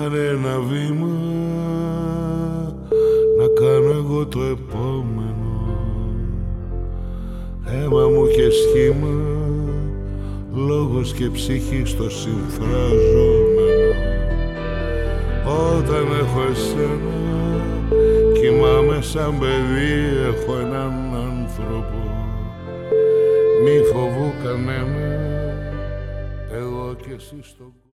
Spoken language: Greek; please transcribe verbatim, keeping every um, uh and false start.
Πάρε ένα βήμα να κάνω εγώ το επόμενο. Αίμα μου και σχήμα, λόγος και ψυχή στο συμφραζόμενο. Όταν έχω εσένα κοιμάμαι σαν παιδί, έχω έναν άνθρωπο. Μη φοβού κανένα, εγώ κι εσύ στον